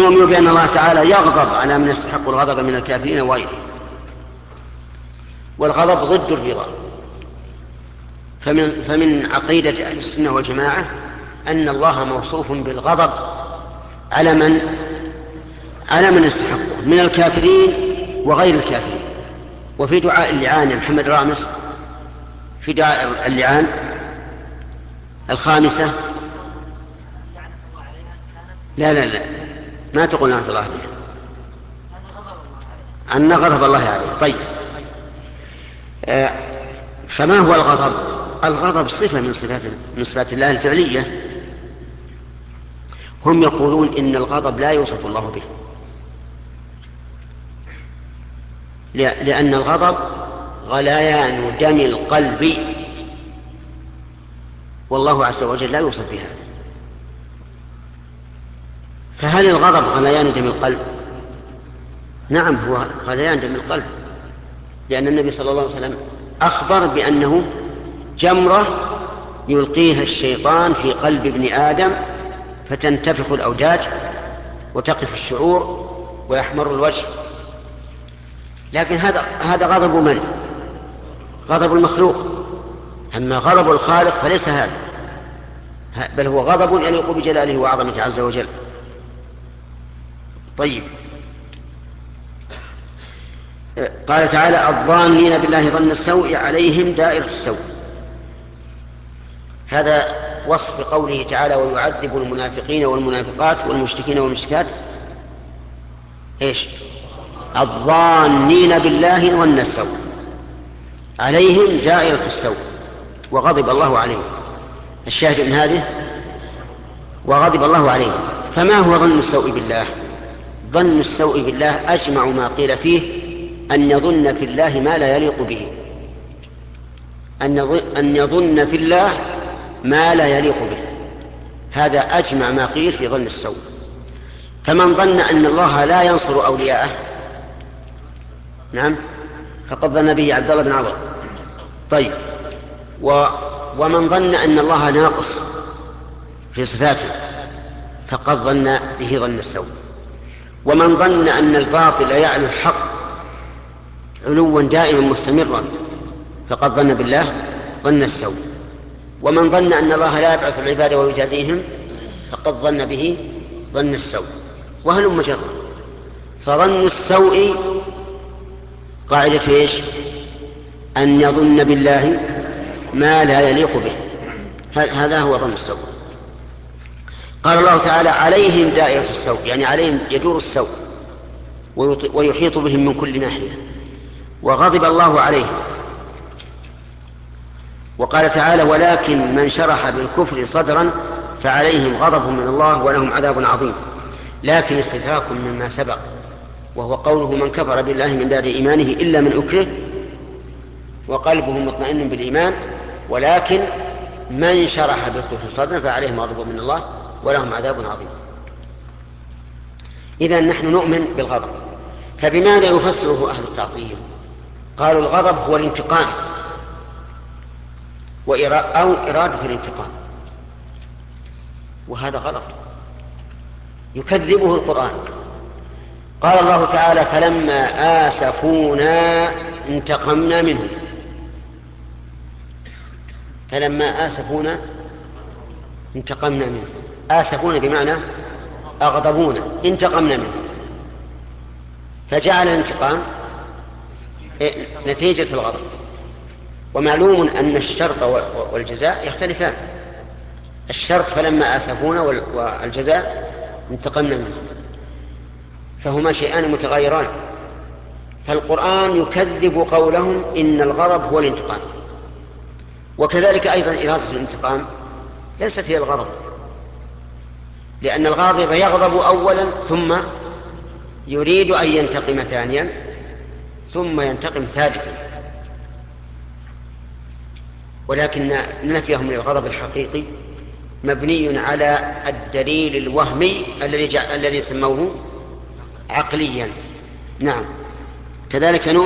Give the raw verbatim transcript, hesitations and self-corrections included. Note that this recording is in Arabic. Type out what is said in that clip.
ونؤمن بأن الله تعالى يغضب على من يستحق الغضب من الكافرين وغيرهم، والغضب ضد الرضا. فمن, فمن عقيدة أهل السنة والجماعة أن الله موصوف بالغضب على من على من يستحقه من الكافرين وغير الكافرين. وفي دعاء اللعان يا محمد رامس، في دعاء اللعان الخامسة، لا لا لا ما تقول لعنة الله عليه، أن غضب الله عليه. طيب، آه فما هو الغضب؟ الغضب صفة من صفات من صفات الله الفعلية. هم يقولون إن الغضب لا يوصف الله به، لأن الغضب غليان دم القلب، والله عز وجل لا يوصف بهذا. فهل الغضب غليان دم القلب؟ نعم، هو غليان دم القلب، لأن النبي صلى الله عليه وسلم أخبر بأنه جمرة يلقيها الشيطان في قلب ابن آدم فتنتفخ الأوداج وتقف الشعور ويحمر الوجه. لكن هذا هذا غضب من؟ غضب المخلوق. أما غضب الخالق فليس هذا، بل هو غضب يليق بجلاله وعظمته عز وجل. طيب، قال تعالى: الظانين بالله ظن السوء عليهم دائرة السوء. هذا وصف قوله تعالى: ويعذب المنافقين والمنافقات والمشركين والمشركات ايش؟ الظانين بالله ظن السوء عليهم دائرة السوء وغضب الله عليهم. الشاهد من هذه وغضب الله عليهم. فما هو ظن السوء بالله؟ ظن السوء بالله أجمع ما قيل فيه أن يظن في الله ما لا يليق به، أن يظن في الله ما لا يليق به، هذا أجمع ما قيل في ظن السوء. فمن ظن أن الله لا ينصر أولياءه، نعم، فقد ظن به عبد الله بن عمرو. طيب، و ومن ظن أن الله ناقص في صفاته فقد ظن به ظن السوء. ومن ظن أن الباطل يعلو الحق علوا دائما مستمرا فقد ظن بالله ظن السوء. ومن ظن أن الله لا يبعث العباد ويجازيهم فقد ظن به ظن السوء. وهلم جرا. فظن السوء قاعدة ايش؟ أن يظن بالله ما لا يليق به، هذا هو ظن السوء. قال الله تعالى: عليهم دائرة السوء، يعني عليهم يدور السوء ويحيط بهم من كل ناحية، وغضب الله عليهم. وقال تعالى: ولكن من شرح بالكفر صدرا فعليهم غضب من الله ولهم عذاب عظيم. لكن استدراك مما سبق، وهو قوله: من كفر بالله من بعد إيمانه إلا من أكره وقلبه مطمئن بالإيمان، ولكن من شرح بالكفر صدرا فعليهم غضب من الله ولهم عذاب عظيم. إذن نحن نؤمن بالغضب. فبماذا يفسره أهل التعطيل؟ قالوا الغضب هو الانتقام أو إرادة الانتقام، وهذا غلط يكذبه القرآن. قال الله تعالى: فلما آسفونا انتقمنا منهم. فلما آسفونا انتقمنا منهم. آسفونا بمعنى أغضبونا، انتقمنا منهم. فجعل الانتقام نتيجة الغضب. ومعلوم أن الشرط والجزاء يختلفان. الشرط فلما آسفونا، والجزاء انتقمنا منهم، فهما شيئان متغايران. فالقرآن يكذب قولهم إن الغضب هو الانتقام، وكذلك أيضا إرادة الانتقام ليست هي الغضب، لأن الغاضب يغضب أولا ثم يريد أن ينتقم ثانيا ثم ينتقم ثالثا. ولكن نفيهم للغضب الحقيقي مبني على الدليل الوهمي الذي الذي سموه عقليا. نعم، كذلك